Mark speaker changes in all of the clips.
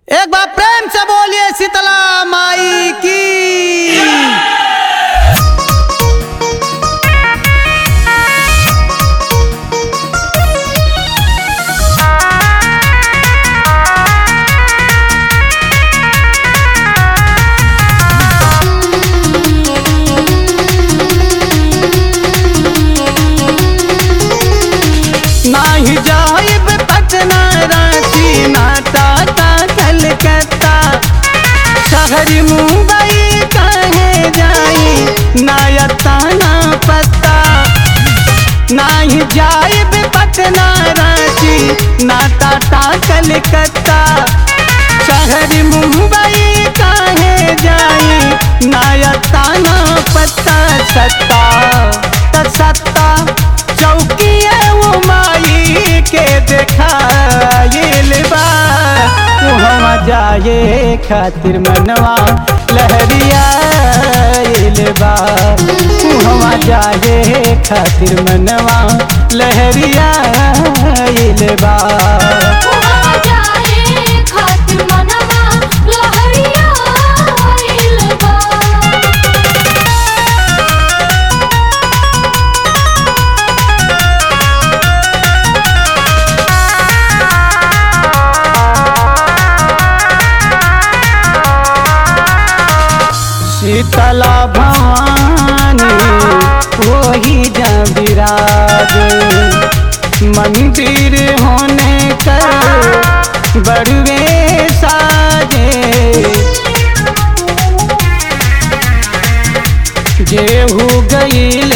Speaker 1: एक बार प्रेम से बोलिए शीतला माई की। नाही जाइब पटना रांची नाटा कलकत्ता शहर मुंबई कहे जाई नायता ना पत्ता। नाही जाइब पटना रांची नाटा कलकत्ता शहर मुंबई कहे जाई नायता ना पत्ता। सत्ता सत्ता चौकिया वो माई के देखाइल बा वहाँ जाए खातिर मनवा लहरियाइल बा। वहाँ जाए खातिर मनवा लहरियाइल बा। शीतला भवानी वही जहाँ विराज मंदिर होने कर बड़वे साजे। जेहू गईल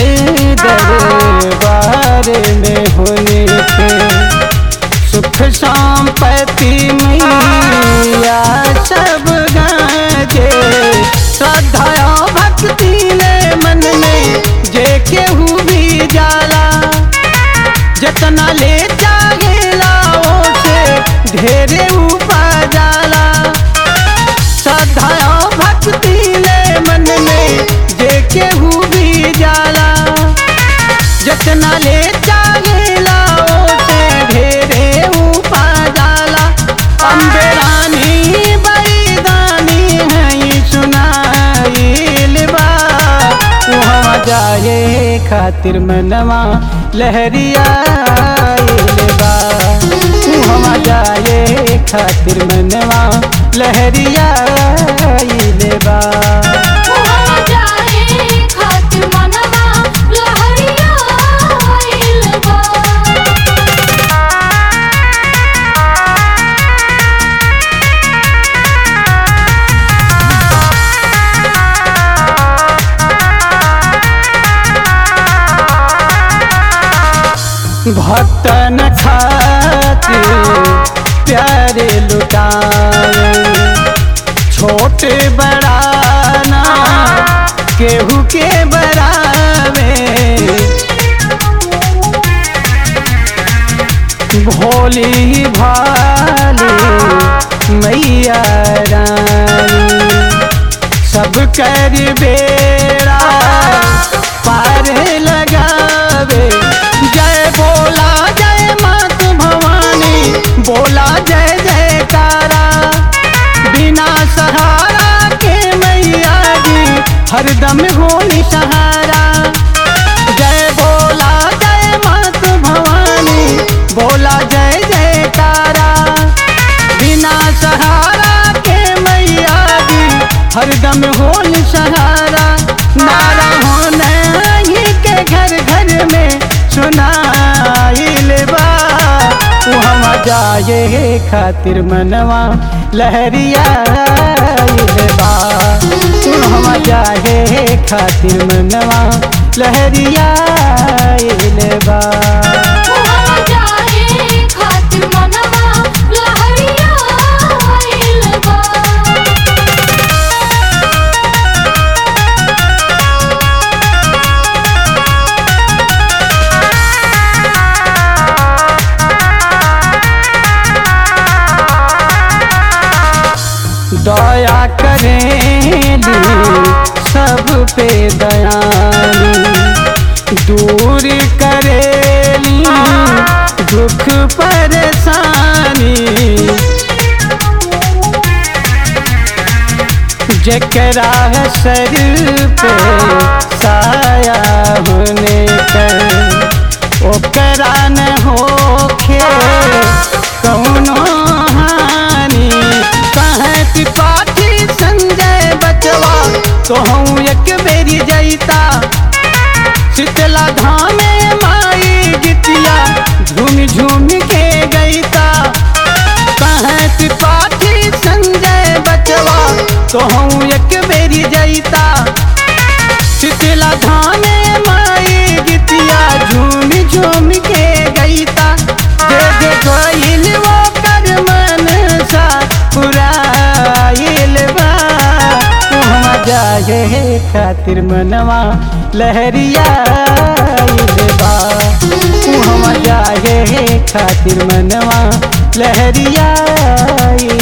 Speaker 1: दरबार में होने के सुख संपत्ति मैया सब गाजे। श्रद्धा भक्ति ने मन में जे केहू भी जाला जतना ले जागेला से ढेरे ऊपर जाला। श्रद्धा भक्ति ने मन में जे केहू भी जाला जतना ले जागेला से ढेरे ऊपर जाला। अम्बे रानी बड़ी दानी है सुनाइल बा वहाँ जाए खातिर मनवा लहरियाइल बा। वहाँ जाए खातिर मनवा लहरियाइल बा। भक्तन खातिर प्यारे लुटाए छोटे बड़ा ना केहू के बरावे। भोली भाली मैया रानी सब कर बेड़ा पार लगावे। जय बोला जय मात भवानी बोला जय जयकारा बिना सहारा के मैया जी हरदम होली सहारा। जय बोला जय मात भवानी बोला जय जयकारा बिना सहारा के मैया जी हरदम होली सहारा। नारा होने के घर घर में सुनाइल बा वहाँ जाए खातिर मनवा लहरियाइल बा। वहाँ जाए खातिर मनवा लहरियाइल बा। दया करेली सब पे दयाली दूर करेली दुख परेशानी।
Speaker 2: जकरा है सर पे साया होने पर ओकरा न होखे कौनो हानि। कहत पाठी संजय बचवा तो हूँ एक बेरी जैता शीतला धामे माई गितिया झूम झूम के गईता। कहत पाठी संजय बचवा तो हूँ एक बेरी जैता शीतला धामे माई गितिया झूम झूम के गईता। दे दे गईल वो कर मन सा पुराइल बा तुहमा जाए खातिर मनवा लहरियाइल बा तुहमा जाए खातिर मनवा लहरियाइल